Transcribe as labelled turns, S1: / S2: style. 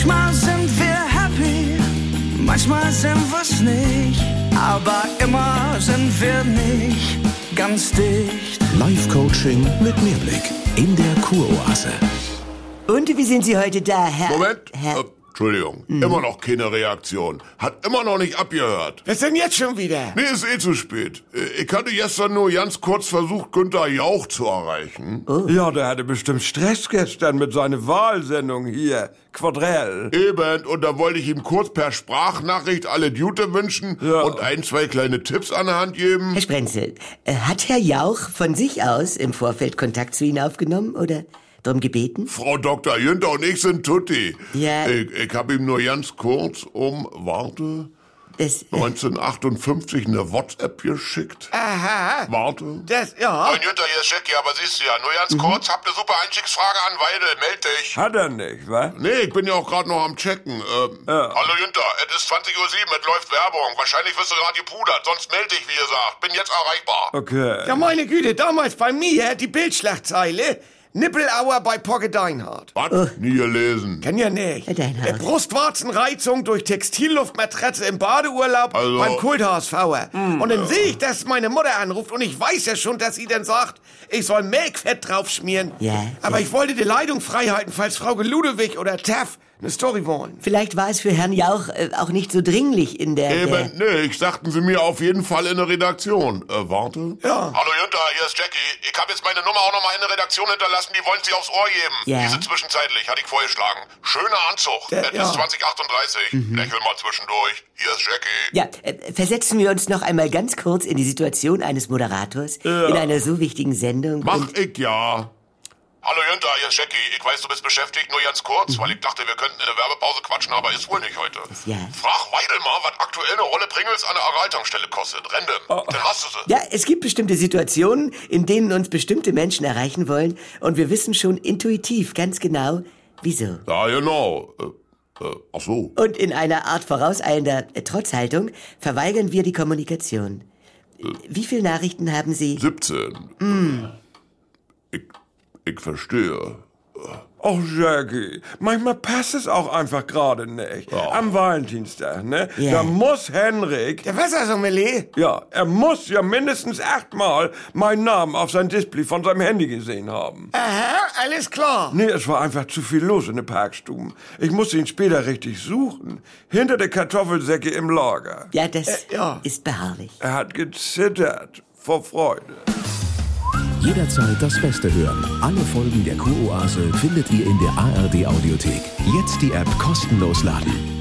S1: Manchmal sind wir happy, manchmal sind wir's nicht, aber immer sind wir nicht ganz dicht.
S2: Live-Coaching mit Mehrblick in der Kuroase.
S3: Und wie sind Sie heute da, Herr...
S4: Moment.
S3: Herr...
S4: Entschuldigung, immer noch keine Reaktion. Hat immer noch nicht abgehört.
S5: Was denn jetzt schon wieder?
S4: Nee, ist zu spät. Ich hatte gestern nur ganz kurz versucht, Günther Jauch zu erreichen.
S5: Oh. Ja, der hatte bestimmt Stress gestern mit seiner Wahlsendung hier. Quadrell.
S4: Eben, und da wollte ich ihm kurz per Sprachnachricht alle Gute wünschen und 1-2 kleine Tipps an der Hand geben.
S3: Herr Sprenzel, hat Herr Jauch von sich aus im Vorfeld Kontakt zu Ihnen aufgenommen oder darum gebeten?
S4: Frau Dr. Jünter und ich sind Tutti.
S3: Ja.
S4: Ich habe ihm nur ganz kurz 1958 eine WhatsApp geschickt.
S5: Aha.
S4: Warte.
S5: Ja.
S4: Moin Jünter, hier ist Jackie, aber siehst du ja, nur ganz kurz, hab eine super Einstiegsfrage an Weidel, meld dich.
S5: Hat er nicht, wa?
S4: Nee, ich bin ja auch gerade noch am Checken. Hallo Jünter, es ist 20:07 Uhr, es läuft Werbung. Wahrscheinlich wirst du gerade gepudert, sonst meld dich, wie gesagt. Bin jetzt erreichbar.
S5: Okay.
S6: Ja, meine Güte, damals bei mir die Bildschlagzeile. Nippelauer bei Pogge Deinhardt.
S4: Was? Nie gelesen.
S6: Kenn ja nicht.
S3: Herr Deinhardt.
S6: Brustwarzenreizung durch Textilluftmatratze im Badeurlaub
S4: Also-
S6: beim Kult-HSVer. Und dann sehe ich, dass meine Mutter anruft und ich weiß ja schon, dass sie dann sagt, ich soll Melkfett draufschmieren.
S3: Ja.
S6: Aber ich wollte die Leitung frei halten, falls Frau Ludewig oder Taff eine Story wollen.
S3: Vielleicht war es für Herrn Jauch auch nicht so dringlich in der...
S4: Eben, nee, sagten sie mir auf jeden Fall in der Redaktion. Warte.
S6: Ja.
S4: Hallo Jünter, hier ist Jackie. Ich habe jetzt meine Nummer auch nochmal in der Redaktion hinterlassen, die wollen sie aufs Ohr geben.
S3: Ja.
S4: Diese zwischenzeitlich, hatte ich vorgeschlagen. Schöner Anzug. Es
S6: ja.
S4: ist 2038. Lächel mal zwischendurch. Hier ist Jackie.
S3: Ja, versetzen wir uns noch einmal ganz kurz in die Situation eines Moderators in einer so wichtigen Sendung.
S4: Mach ich ja. Hallo Jünter, hier ist Jackie. Ich weiß, du bist beschäftigt, nur ganz kurz, weil ich dachte, wir könnten in der Werbepause quatschen, aber ist wohl nicht heute.
S3: Ja.
S4: Frag Weidel mal, was aktuell eine Rolle Pringles an der Araltankstelle kostet. Rende, dann hast du sie.
S3: Ja, es gibt bestimmte Situationen, in denen uns bestimmte Menschen erreichen wollen und wir wissen schon intuitiv ganz genau, wieso.
S4: Ja, genau. Ach so.
S3: Und in einer Art vorauseilender Trotzhaltung verweigern wir die Kommunikation. Wie viele Nachrichten haben Sie?
S4: 17. Ich verstehe.
S5: Och, Jackie, manchmal passt es auch einfach gerade nicht.
S4: Ja.
S5: Am Valentinstag, ne?
S3: Ja.
S5: Da muss Henrik...
S6: Der Wassersommelier.
S5: Ja, er muss ja mindestens 8-mal meinen Namen auf sein Display von seinem Handy gesehen haben.
S6: Aha, alles klar.
S5: Nee, es war einfach zu viel los in den Parkstuben. Ich musste ihn später richtig suchen. Hinter der Kartoffelsäcke im Lager.
S3: Ja, das
S6: ja.
S3: ist beharrlich.
S5: Er hat gezittert vor Freude.
S2: Jederzeit das Beste hören. Alle Folgen der Kuroase findet ihr in der ARD Audiothek. Jetzt die App kostenlos laden.